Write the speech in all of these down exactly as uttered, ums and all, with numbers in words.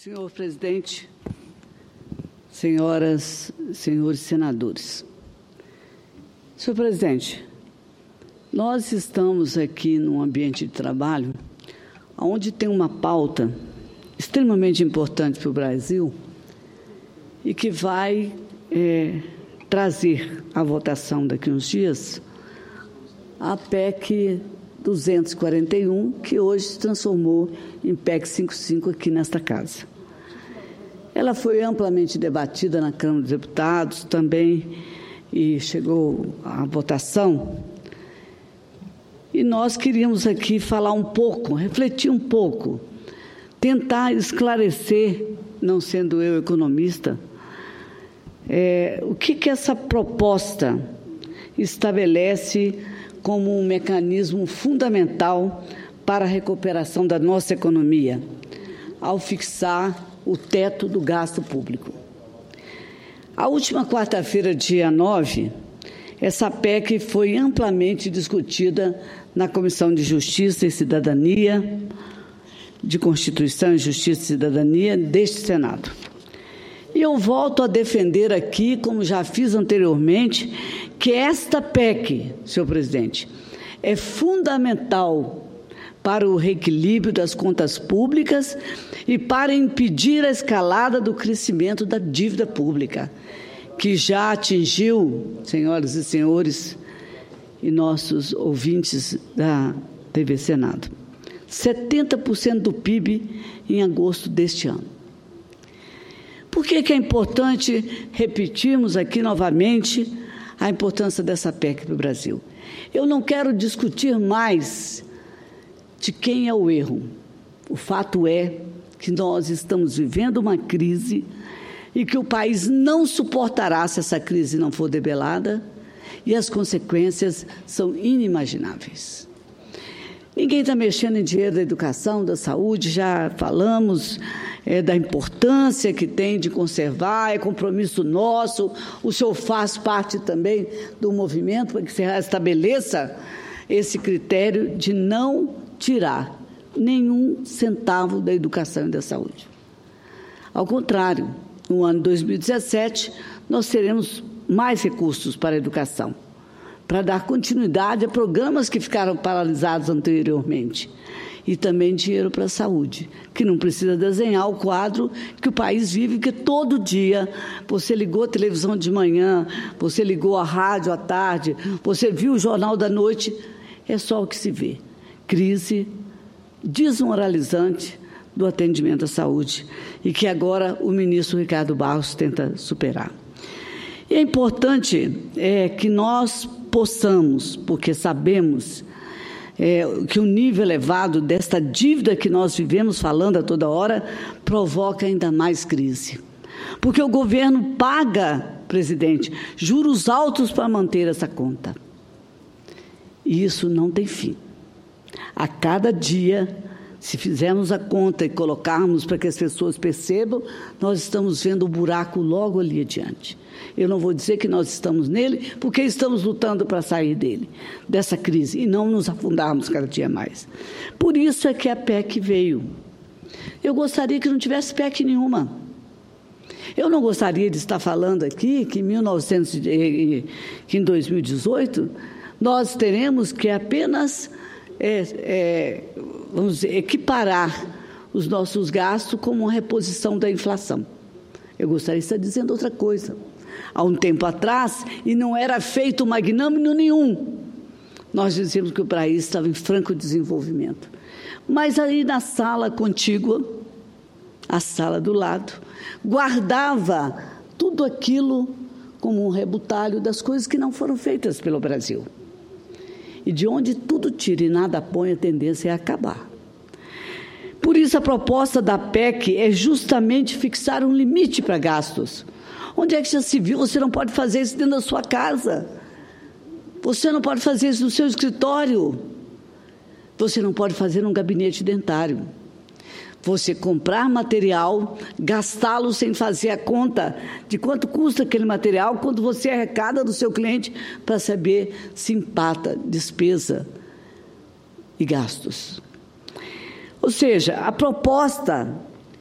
Senhor presidente, senhoras e senhores senadores. Senhor presidente, nós estamos aqui num ambiente de trabalho onde tem uma pauta extremamente importante para o Brasil e que vai é, trazer à votação daqui a uns dias a P E C duzentos e quarenta e um, que hoje se transformou em P E C cinquenta e cinco aqui nesta casa. Ela foi amplamente debatida na Câmara dos Deputados também e chegou à votação. E nós queríamos aqui falar um pouco, refletir um pouco, tentar esclarecer, não sendo eu economista, é, o que, que essa proposta estabelece como um mecanismo fundamental para a recuperação da nossa economia, ao fixar o teto do gasto público. A última quarta-feira, dia nove, essa P E C foi amplamente discutida na Comissão de Justiça e Cidadania, de Constituição, Justiça e Cidadania deste Senado. E eu volto a defender aqui, como já fiz anteriormente, que esta P E C, senhor presidente, é fundamental para o reequilíbrio das contas públicas e para impedir a escalada do crescimento da dívida pública, que já atingiu, senhoras e senhores, e nossos ouvintes da T V Senado, setenta por cento do P I B em agosto deste ano. Por que que é importante repetirmos aqui novamente a importância dessa P E C para o Brasil? Eu não quero discutir mais de quem é o erro. O fato é que nós estamos vivendo uma crise e que o país não suportará se essa crise não for debelada, e as consequências são inimagináveis. Ninguém está mexendo em dinheiro da educação, da saúde, já falamos é, da importância que tem de conservar, é compromisso nosso, o senhor faz parte também do movimento para que se estabeleça esse critério de não tirar nenhum centavo da educação e da saúde. Ao contrário, no ano dois mil e dezessete, nós teremos mais recursos para a educação, para dar continuidade a programas que ficaram paralisados anteriormente, e também dinheiro para a saúde, que não precisa desenhar o quadro que o país vive, que todo dia você ligou a televisão de manhã, você ligou a rádio à tarde, você viu o Jornal da Noite, é só o que se vê. Crise desmoralizante do atendimento à saúde, e que agora o ministro Ricardo Barros tenta superar. E é importante é, que nós possamos, porque sabemos é, que o nível elevado desta dívida que nós vivemos falando a toda hora provoca ainda mais crise. Porque o governo paga, presidente, juros altos para manter essa conta. E isso não tem fim. A cada dia, se fizermos a conta e colocarmos para que as pessoas percebam, nós estamos vendo o buraco logo ali adiante. Eu não vou dizer que nós estamos nele, porque estamos lutando para sair dele, dessa crise, e não nos afundarmos cada dia mais. Por isso é que a P E C veio. Eu gostaria que não tivesse P E C nenhuma. Eu não gostaria de estar falando aqui que em, mil e novecentos, que em dois mil e dezoito nós teremos que apenas é, é, vamos dizer, equiparar os nossos gastos como uma reposição da inflação. Eu gostaria de estar dizendo outra coisa. Há um tempo atrás, e não era feito magnânimo nenhum, nós dizíamos que o país estava em franco desenvolvimento. Mas aí na sala contígua, a sala do lado, guardava tudo aquilo como um rebutalho das coisas que não foram feitas pelo Brasil. E de onde tudo tira e nada põe, a tendência é acabar. Por isso, a proposta da P E C é justamente fixar um limite para gastos. Onde é que já se viu? Você não pode fazer isso dentro da sua casa. Você não pode fazer isso no seu escritório. Você não pode fazer num gabinete dentário. Você comprar material, gastá-lo sem fazer a conta de quanto custa aquele material, quando você arrecada do seu cliente para saber se empata despesa e gastos. Ou seja, a proposta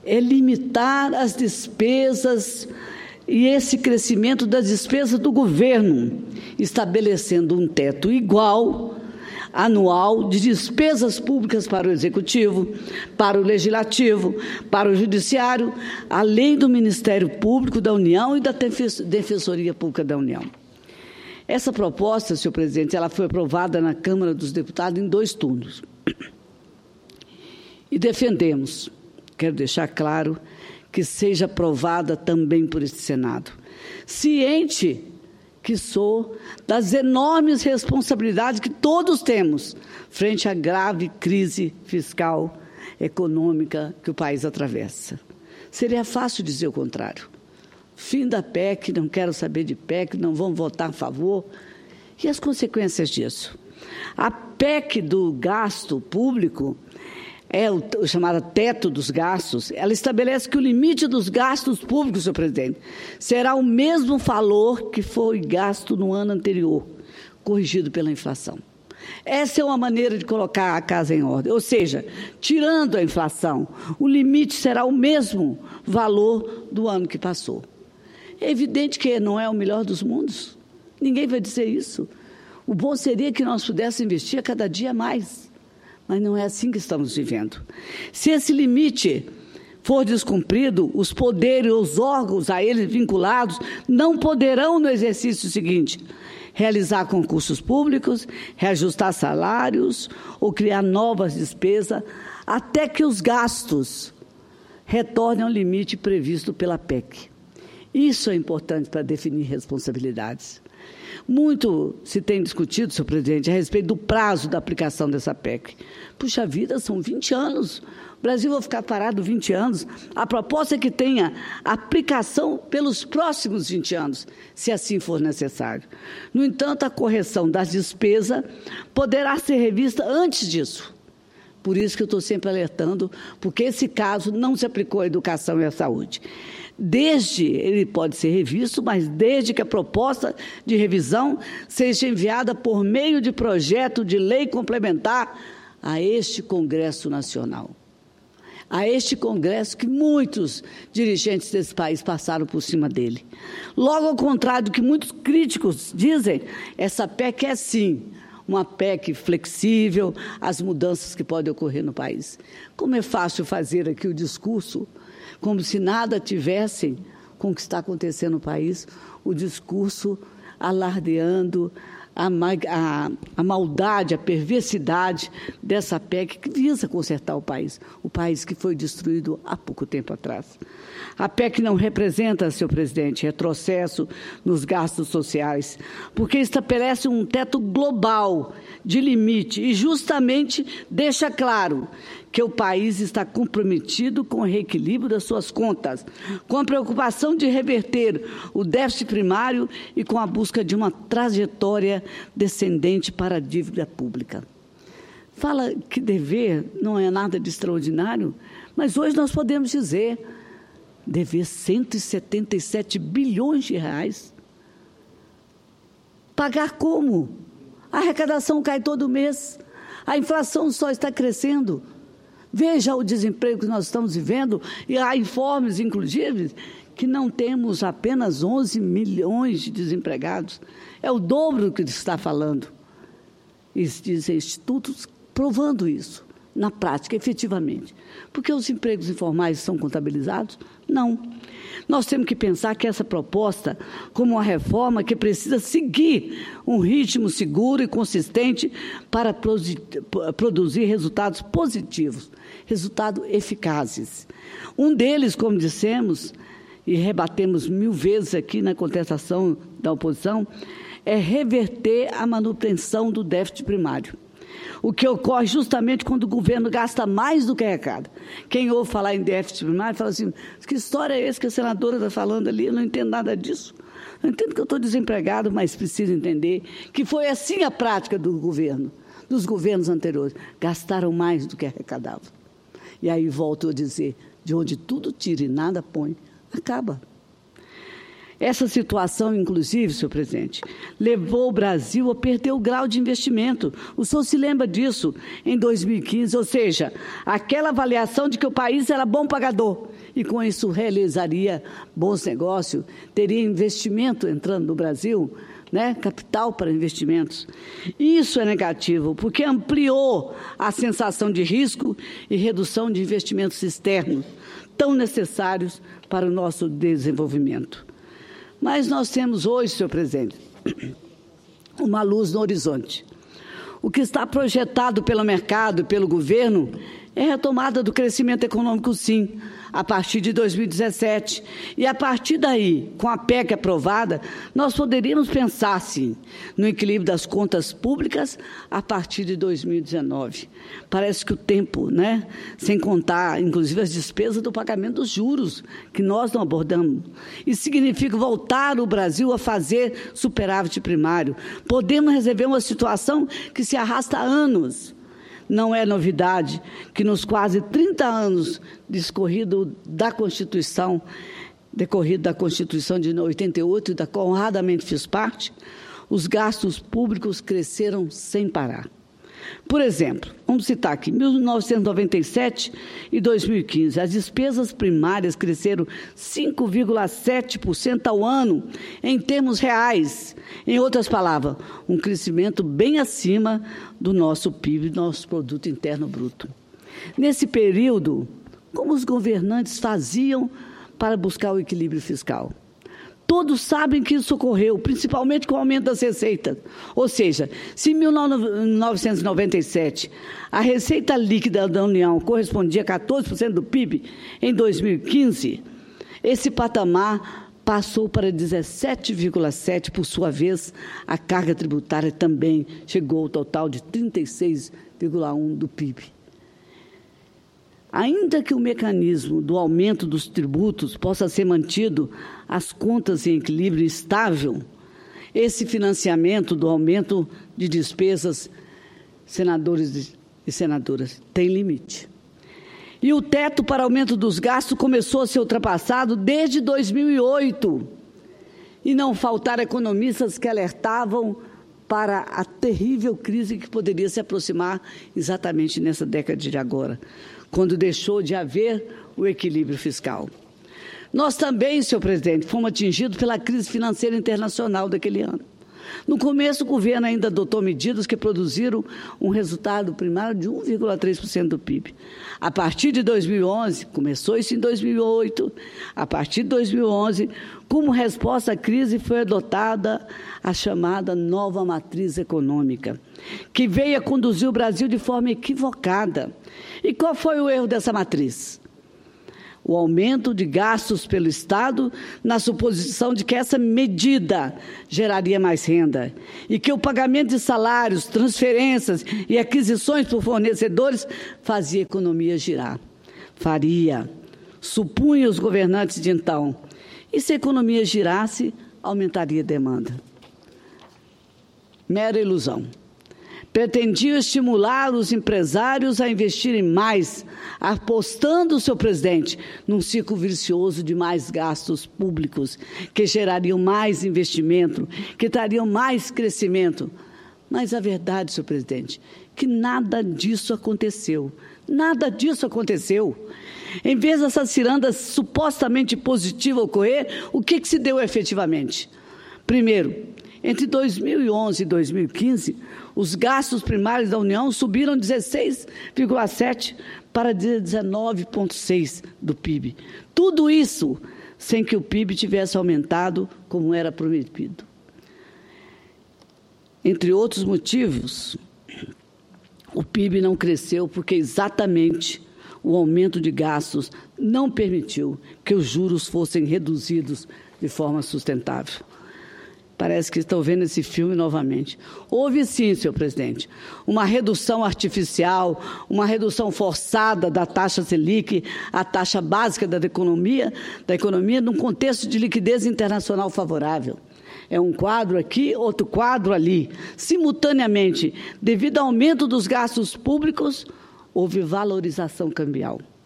é limitar as despesas e esse crescimento das despesas do governo, estabelecendo um teto igual, anual, de despesas públicas para o Executivo, para o Legislativo, para o Judiciário, além do Ministério Público da União e da Defensoria Pública da União. Essa proposta, senhor presidente, ela foi aprovada na Câmara dos Deputados em dois turnos. E defendemos, quero deixar claro, que seja aprovada também por este Senado. Ciente que sou das enormes responsabilidades que todos temos frente à grave crise fiscal, econômica que o país atravessa. Seria fácil dizer o contrário. Fim da P E C, não quero saber de P E C, não vamos votar a favor. E as consequências disso? A P E C do gasto público, é o, o chamado teto dos gastos, ela estabelece que o limite dos gastos públicos, senhor presidente, será o mesmo valor que foi gasto no ano anterior, corrigido pela inflação. Essa é uma maneira de colocar a casa em ordem, ou seja, tirando a inflação, o limite será o mesmo valor do ano que passou. É evidente que não é o melhor dos mundos, ninguém vai dizer isso. O bom seria que nós pudéssemos investir a cada dia mais. Mas não é assim que estamos vivendo. Se esse limite for descumprido, os poderes, os órgãos a eles vinculados, não poderão, no exercício seguinte, realizar concursos públicos, reajustar salários ou criar novas despesas, até que os gastos retornem ao limite previsto pela P E C. Isso é importante para definir responsabilidades. Muito se tem discutido, senhor presidente, a respeito do prazo da aplicação dessa P E C. Puxa vida, são vinte anos. O Brasil vai ficar parado vinte anos. A proposta é que tenha aplicação pelos próximos vinte anos, se assim for necessário. No entanto, a correção das despesas poderá ser revista antes disso. Por isso que eu estou sempre alertando, porque esse caso não se aplicou à educação e à saúde. Desde, ele pode ser revisto, mas desde que a proposta de revisão seja enviada por meio de projeto de lei complementar a este Congresso Nacional. A este Congresso que muitos dirigentes desse país passaram por cima dele. Logo ao contrário do que muitos críticos dizem, essa P E C é sim uma P E C flexível às mudanças que podem ocorrer no país. Como é fácil fazer aqui o discurso, como se nada tivessem com o que está acontecendo no país, o discurso alardeando a, a, a maldade, a perversidade dessa P E C que visa consertar o país, o país que foi destruído há pouco tempo atrás. A P E C não representa, senhor presidente, retrocesso nos gastos sociais, porque estabelece um teto global de limite e justamente deixa claro que o país está comprometido com o reequilíbrio das suas contas, com a preocupação de reverter o déficit primário e com a busca de uma trajetória descendente para a dívida pública. Fala que dever não é nada de extraordinário, mas hoje nós podemos dizer, dever cento e setenta e sete bilhões de reais. Pagar como? A arrecadação cai todo mês, a inflação só está crescendo. Veja o desemprego que nós estamos vivendo, e há informes, inclusive, que não temos apenas onze milhões de desempregados. É o dobro do que está falando. E dizem institutos provando isso, na prática, efetivamente. Porque os empregos informais são contabilizados? Não. Nós temos que pensar que essa proposta, como uma reforma que precisa seguir um ritmo seguro e consistente para produzir resultados positivos, resultados eficazes. Um deles, como dissemos, e rebatemos mil vezes aqui na contestação da oposição, é reverter a manutenção do déficit primário. O que ocorre justamente quando o governo gasta mais do que arrecada. Quem ouve falar em déficit primário fala assim, que história é essa que a senadora está falando ali? Eu não entendo nada disso. Eu entendo que eu estou desempregado, mas preciso entender que foi assim a prática do governo, dos governos anteriores. Gastaram mais do que arrecadavam. E aí volto a dizer, de onde tudo tira e nada põe, acaba. Essa situação, inclusive, senhor presidente, levou o Brasil a perder o grau de investimento. O senhor se lembra disso em dois mil e quinze, ou seja, aquela avaliação de que o país era bom pagador e, com isso, realizaria bons negócios, teria investimento entrando no Brasil, né? Capital para investimentos. Isso é negativo, porque ampliou a sensação de risco e redução de investimentos externos, tão necessários para o nosso desenvolvimento. Mas nós temos hoje, senhor presidente, uma luz no horizonte. O que está projetado pelo mercado e pelo governo é a retomada do crescimento econômico, sim, a partir de dois mil e dezessete. E, a partir daí, com a P E C aprovada, nós poderíamos pensar, sim, no equilíbrio das contas públicas a partir de dois mil e dezenove. Parece que o tempo, né, sem contar, inclusive, as despesas do pagamento dos juros, que nós não abordamos. Isso significa voltar o Brasil a fazer superávit primário. Podemos resolver uma situação que se arrasta há anos. Não é novidade que nos quase trinta anos discorrido da Constituição, decorrido da Constituição de oitenta e oito, da qual honradamente fiz parte, os gastos públicos cresceram sem parar. Por exemplo, vamos citar aqui, mil novecentos e noventa e sete e dois mil e quinze, as despesas primárias cresceram cinco vírgula sete por cento ao ano, em termos reais. Em outras palavras, um crescimento bem acima do nosso P I B, do nosso Produto Interno Bruto. Nesse período, como os governantes faziam para buscar o equilíbrio fiscal? Todos sabem que isso ocorreu, principalmente com o aumento das receitas. Ou seja, se em mil novecentos e noventa e sete a receita líquida da União correspondia a quatorze por cento do P I B, em dois mil e quinze, esse patamar passou para dezessete vírgula sete por cento. Por sua vez, a carga tributária também chegou ao total de trinta e seis vírgula um por cento do P I B. Ainda que o mecanismo do aumento dos tributos possa ser mantido, as contas em equilíbrio estável, esse financiamento do aumento de despesas, senadores e senadoras, tem limite. E o teto para aumento dos gastos começou a ser ultrapassado desde dois mil e oito. E não faltaram economistas que alertavam para a terrível crise que poderia se aproximar exatamente nessa década de agora, quando deixou de haver o equilíbrio fiscal. Nós também, senhor presidente, fomos atingidos pela crise financeira internacional daquele ano. No começo, o governo ainda adotou medidas que produziram um resultado primário de um vírgula três por cento do P I B. A partir de dois mil e onze, começou isso em dois mil e oito, a partir de dois mil e onze, como resposta à crise, foi adotada a chamada nova matriz econômica, que veio a conduzir o Brasil de forma equivocada. E qual foi o erro dessa matriz? O aumento de gastos pelo Estado, na suposição de que essa medida geraria mais renda e que o pagamento de salários, transferências e aquisições por fornecedores fazia a economia girar. Faria, supunham os governantes de então. E se a economia girasse, aumentaria a demanda. Mera ilusão. Pretendiam estimular os empresários a investirem mais, apostando, senhor presidente, num ciclo vicioso de mais gastos públicos, que gerariam mais investimento, que trariam mais crescimento. Mas a verdade, senhor presidente, que nada disso aconteceu. Nada disso aconteceu. Em vez dessa ciranda supostamente positiva ocorrer, o que, que se deu efetivamente? Primeiro, entre dois mil e onze e dois mil e quinze, os gastos primários da União subiram dezesseis vírgula sete por cento para dezenove vírgula seis por cento do P I B. Tudo isso sem que o P I B tivesse aumentado como era prometido. Entre outros motivos, o P I B não cresceu porque exatamente o aumento de gastos não permitiu que os juros fossem reduzidos de forma sustentável. Parece que estão vendo esse filme novamente. Houve sim, senhor presidente, uma redução artificial, uma redução forçada da taxa Selic, a taxa básica da economia, da economia, num contexto de liquidez internacional favorável. É um quadro aqui, outro quadro ali. Simultaneamente, devido ao aumento dos gastos públicos, houve valorização cambial.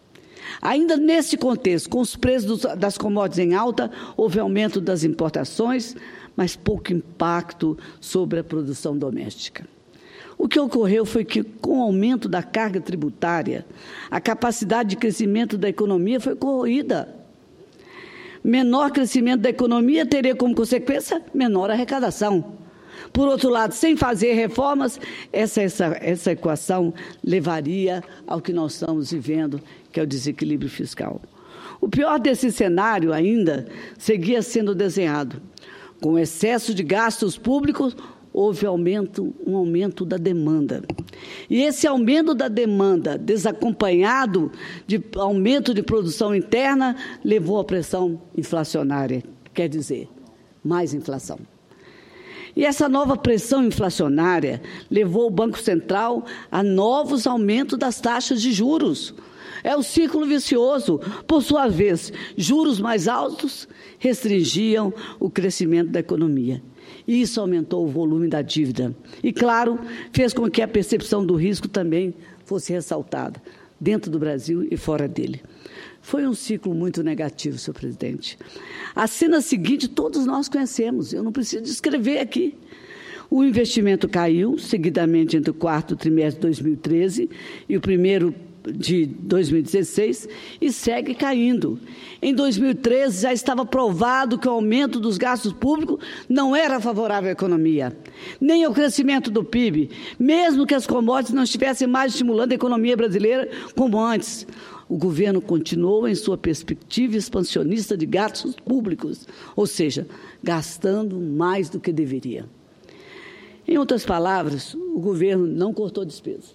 Ainda nesse contexto, com os preços das commodities em alta, houve aumento das importações, mas pouco impacto sobre a produção doméstica. O que ocorreu foi que, com o aumento da carga tributária, a capacidade de crescimento da economia foi corroída. Menor crescimento da economia teria como consequência menor arrecadação. Por outro lado, sem fazer reformas, essa, essa, essa equação levaria ao que nós estamos vivendo, que é o desequilíbrio fiscal. O pior desse cenário ainda seguia sendo desenhado. Com excesso de gastos públicos, houve aumento, um aumento da demanda. E esse aumento da demanda, desacompanhado de aumento de produção interna, levou à pressão inflacionária, quer dizer, mais inflação. E essa nova pressão inflacionária levou o Banco Central a novos aumentos das taxas de juros. É o ciclo vicioso. Por sua vez, juros mais altos restringiam o crescimento da economia. E isso aumentou o volume da dívida. E, claro, fez com que a percepção do risco também fosse ressaltada, dentro do Brasil e fora dele. Foi um ciclo muito negativo, senhor presidente. A cena seguinte todos nós conhecemos, eu não preciso descrever aqui. O investimento caiu seguidamente entre o quarto trimestre de dois mil e treze e o primeiro de dois mil e dezesseis e segue caindo. Em dois mil e treze já estava provado que o aumento dos gastos públicos não era favorável à economia, nem ao crescimento do P I B, mesmo que as commodities não estivessem mais estimulando a economia brasileira como antes. O governo continuou em sua perspectiva expansionista de gastos públicos, ou seja, gastando mais do que deveria. Em outras palavras, o governo não cortou despesas,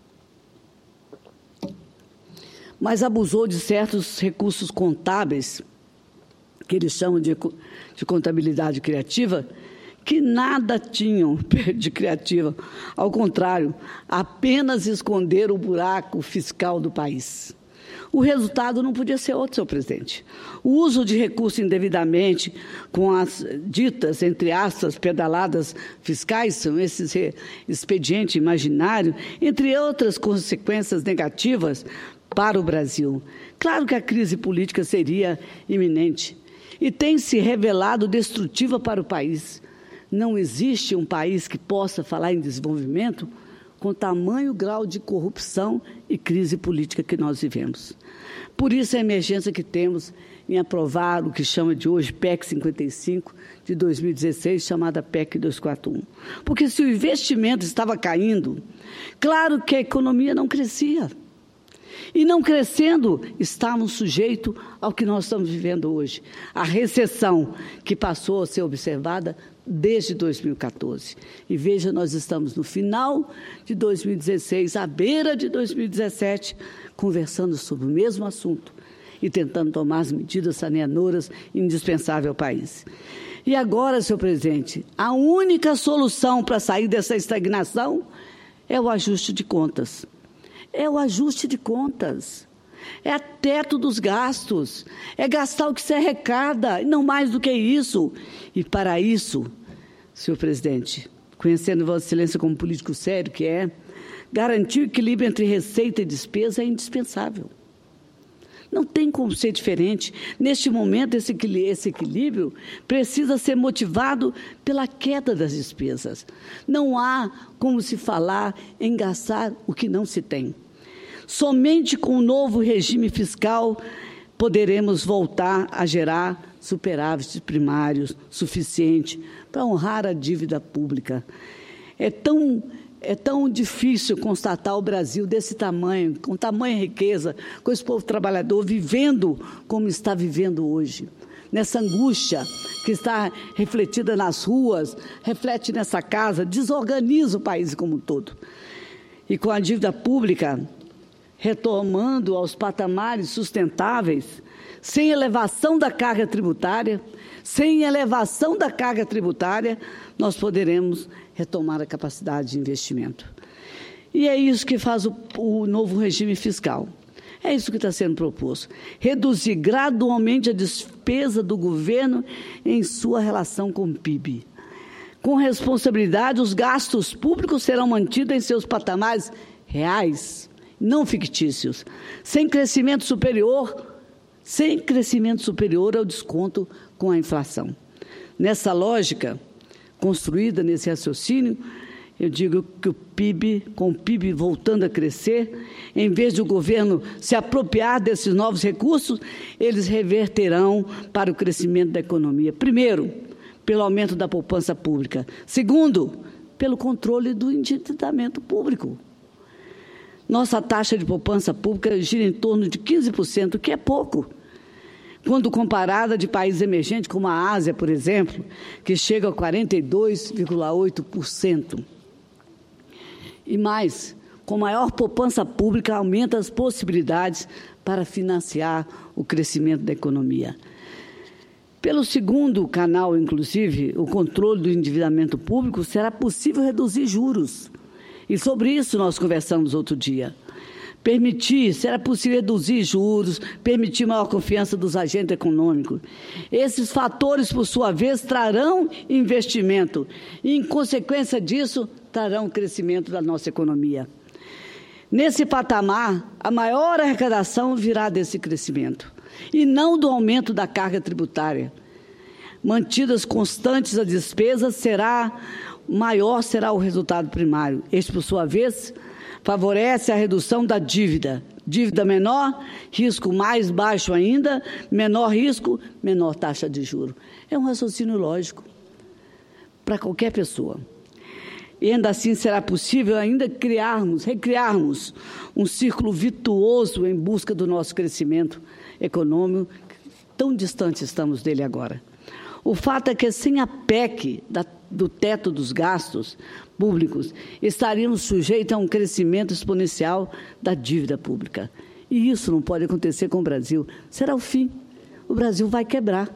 mas abusou de certos recursos contábeis, que eles chamam de, de contabilidade criativa, que nada tinham de criativa. Ao contrário, apenas esconderam o buraco fiscal do país. O resultado não podia ser outro, senhor presidente. O uso de recursos indevidamente, com as ditas, entre aspas, pedaladas fiscais, são esses expedientes imaginários, entre outras consequências negativas para o Brasil. Claro que a crise política seria iminente e tem se revelado destrutiva para o país. Não existe um país que possa falar em desenvolvimento com tamanho grau de corrupção e crise política que nós vivemos. Por isso a emergência que temos em aprovar o que chama de hoje P E C cinquenta e cinco de dois mil e dezesseis, chamada P E C duzentos e quarenta e um. Porque se o investimento estava caindo, claro que a economia não crescia. E não crescendo, estávamos sujeitos ao que nós estamos vivendo hoje, a recessão que passou a ser observada desde dois mil e quatorze. E veja, nós estamos no final de dois mil e dezesseis, à beira de dois mil e dezessete, conversando sobre o mesmo assunto e tentando tomar as medidas saneadoras indispensáveis ao país. E agora, senhor presidente, a única solução para sair dessa estagnação é o ajuste de contas. É o ajuste de contas. É teto dos gastos, é gastar o que se arrecada, e não mais do que isso. E para isso, senhor presidente, conhecendo Vossa Excelência como político sério que é, garantir o equilíbrio entre receita e despesa é indispensável. Não tem como ser diferente. Neste momento, esse equilíbrio precisa ser motivado pela queda das despesas. Não há como se falar em gastar o que não se tem. Somente com o novo regime fiscal poderemos voltar a gerar superávites primários suficientes para honrar a dívida pública. É tão, é tão difícil constatar o Brasil desse tamanho, com tamanha riqueza, com esse povo trabalhador vivendo como está vivendo hoje. Nessa angústia que está refletida nas ruas, reflete nessa casa, desorganiza o país como um todo. E com a dívida pública retomando aos patamares sustentáveis, sem elevação da carga tributária, sem elevação da carga tributária, nós poderemos retomar a capacidade de investimento. E é isso que faz o, o novo regime fiscal. É isso que está sendo proposto. Reduzir gradualmente a despesa do governo em sua relação com o P I B. Com responsabilidade, os gastos públicos serão mantidos em seus patamares reais não fictícios, sem crescimento superior, sem crescimento superior ao desconto com a inflação. Nessa lógica, construída nesse raciocínio, eu digo que o P I B, com o P I B voltando a crescer, em vez de o governo se apropriar desses novos recursos, eles reverterão para o crescimento da economia. Primeiro, pelo aumento da poupança pública. Segundo, pelo controle do endividamento público. Nossa taxa de poupança pública gira em torno de quinze por cento, o que é pouco, quando comparada de países emergentes, como a Ásia, por exemplo, que chega a quarenta e dois vírgula oito por cento. E mais, com maior poupança pública, aumenta as possibilidades para financiar o crescimento da economia. Pelo segundo canal, inclusive, o controle do endividamento público, será possível reduzir juros. E sobre isso nós conversamos outro dia. Permitir, será possível reduzir juros, permitir maior confiança dos agentes econômicos. Esses fatores, por sua vez, trarão investimento e, em consequência disso, trarão crescimento da nossa economia. Nesse patamar, a maior arrecadação virá desse crescimento, e não do aumento da carga tributária. Mantidas constantes as despesas, será maior será o resultado primário. Este, por sua vez, favorece a redução da dívida. Dívida menor, risco mais baixo ainda, menor risco, menor taxa de juros. É um raciocínio lógico para qualquer pessoa. E ainda assim será possível ainda criarmos, recriarmos um círculo virtuoso em busca do nosso crescimento econômico, tão distante estamos dele agora. O fato é que, sem a P E C da, do teto dos gastos públicos, estaríamos sujeitos a um crescimento exponencial da dívida pública. E isso não pode acontecer com o Brasil. Será o fim. O Brasil vai quebrar.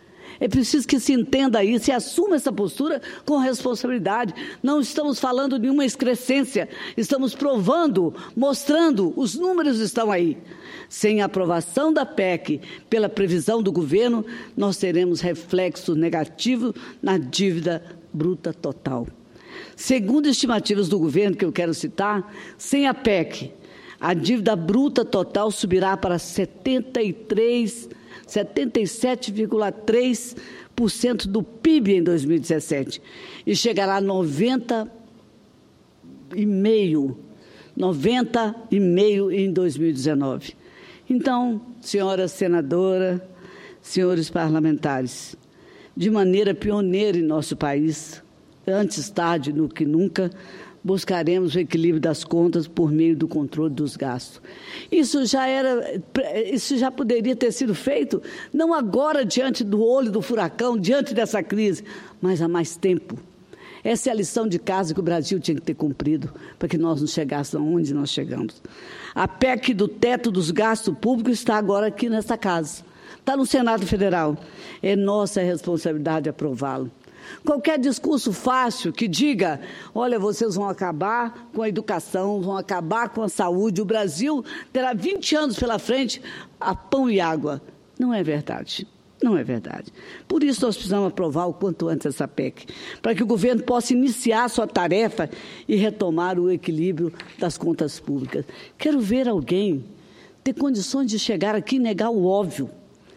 É preciso que se entenda isso e assuma essa postura com responsabilidade. Não estamos falando de nenhuma excrescência, estamos provando, mostrando, os números estão aí. Sem a aprovação da P E C pela previsão do governo, nós teremos reflexo negativo na dívida bruta total. Segundo estimativas do governo, que eu quero citar, sem a P E C, a dívida bruta total subirá para setenta e três, setenta e sete vírgula três por cento do P I B em dois mil e dezessete e chegará a noventa vírgula cinco por cento, noventa vírgula cinco por cento em dois mil e dezenove. Então, senhora senadora, senhores parlamentares, de maneira pioneira em nosso país, antes tarde do que nunca, buscaremos o equilíbrio das contas por meio do controle dos gastos. Isso já era, isso já poderia ter sido feito, não agora diante do olho do furacão, diante dessa crise, mas há mais tempo. Essa é a lição de casa que o Brasil tinha que ter cumprido para que nós não chegássemos aonde nós chegamos. A P E C do teto dos gastos públicos está agora aqui nesta casa. Está no Senado Federal. É nossa responsabilidade aprová-lo. Qualquer discurso fácil que diga, olha, vocês vão acabar com a educação, vão acabar com a saúde, o Brasil terá vinte anos pela frente a pão e água. Não é verdade. Não é verdade. Por isso, nós precisamos aprovar o quanto antes essa P E C, para que o governo possa iniciar sua tarefa e retomar o equilíbrio das contas públicas. Quero ver alguém ter condições de chegar aqui e negar o óbvio,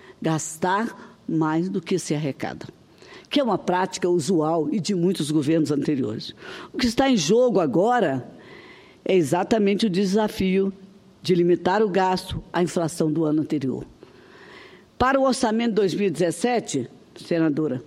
gastar mais do que se arrecada, que é uma prática usual e de muitos governos anteriores. O que está em jogo agora é exatamente o desafio de limitar o gasto à inflação do ano anterior. Para o orçamento de dois mil e dezessete, senadora,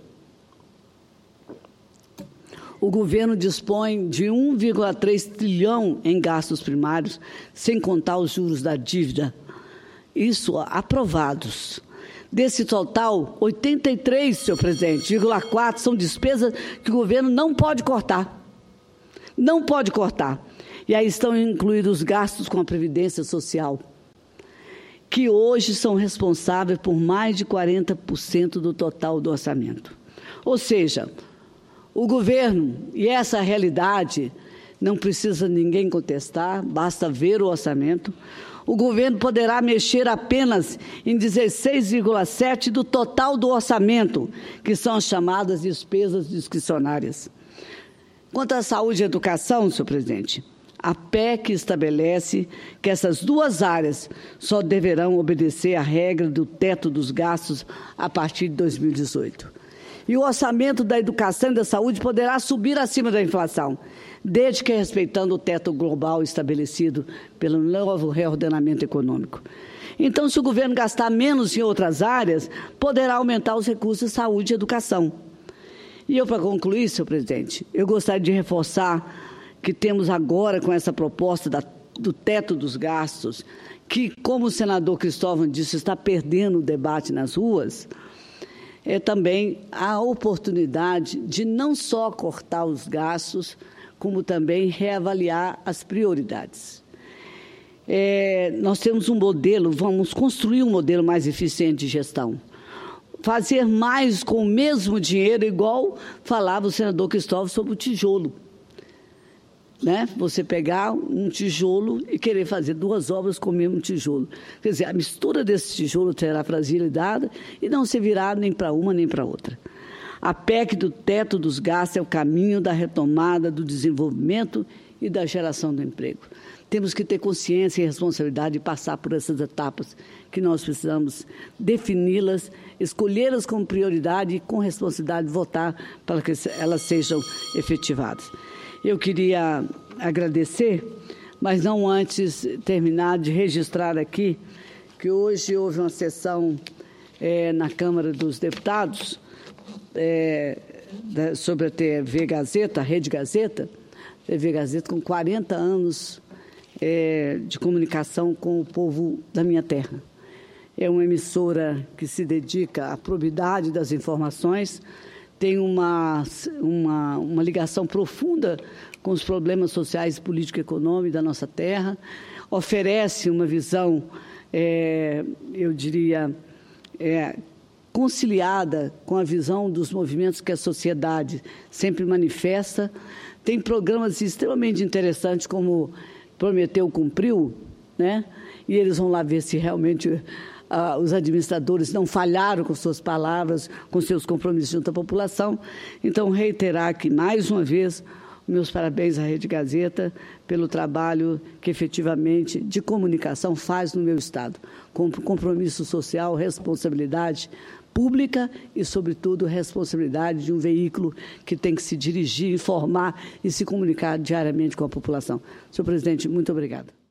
o governo dispõe de um vírgula três trilhão em gastos primários, sem contar os juros da dívida. Isso aprovados. Desse total, oitenta e três, senhor presidente, vírgula quatro são despesas que o governo não pode cortar. Não pode cortar. E aí estão incluídos os gastos com a Previdência Social, que hoje são responsáveis por mais de quarenta por cento do total do orçamento. Ou seja, o governo, e essa realidade não precisa ninguém contestar, basta ver o orçamento, o governo poderá mexer apenas em dezesseis vírgula sete por cento do total do orçamento, que são as chamadas despesas discricionárias. Quanto à saúde e educação, senhor presidente, A P E C estabelece que essas duas áreas só deverão obedecer à regra do teto dos gastos a partir de dois mil e dezoito. E o orçamento da educação e da saúde poderá subir acima da inflação, desde que respeitando o teto global estabelecido pelo novo reordenamento econômico. Então, se o governo gastar menos em outras áreas, poderá aumentar os recursos de saúde e educação. E eu, para concluir, senhor presidente, eu gostaria de reforçar que temos agora com essa proposta da, do teto dos gastos, que, como o senador Cristóvão disse, está perdendo o debate nas ruas, é também a oportunidade de não só cortar os gastos, como também reavaliar as prioridades. É, nós temos um modelo, vamos construir um modelo mais eficiente de gestão. Fazer mais com o mesmo dinheiro, igual falava o senador Cristóvão sobre o tijolo. Né? Você pegar um tijolo e querer fazer duas obras com o mesmo tijolo. Quer dizer, a mistura desse tijolo terá fragilidade e não servirá nem para uma nem para outra. A P E C do teto dos gastos é o caminho da retomada do desenvolvimento e da geração do emprego. Temos que ter consciência e responsabilidade de passar por essas etapas que nós precisamos defini-las, escolhê-las como prioridade e, com responsabilidade, votar para que elas sejam efetivadas. Eu queria agradecer, mas não antes terminar de registrar aqui que hoje houve uma sessão é, na Câmara dos Deputados é, da, sobre a T V Gazeta, a Rede Gazeta, T V Gazeta com quarenta anos é, de comunicação com o povo da minha terra. É uma emissora que se dedica à probidade das informações, tem uma, uma, uma ligação profunda com os problemas sociais, políticos e econômicos da nossa terra, oferece uma visão, é, eu diria, é, conciliada com a visão dos movimentos que a sociedade sempre manifesta, tem programas extremamente interessantes como Prometeu, Cumpriu, né? E eles vão lá ver se realmente ah, os administradores não falharam com suas palavras, com seus compromissos junto à população. Então, reiterar aqui mais uma vez meus parabéns à Rede Gazeta pelo trabalho que efetivamente de comunicação faz no meu Estado, com compromisso social, responsabilidade pública e, sobretudo, responsabilidade de um veículo que tem que se dirigir, informar e se comunicar diariamente com a população. Senhor presidente, muito obrigada.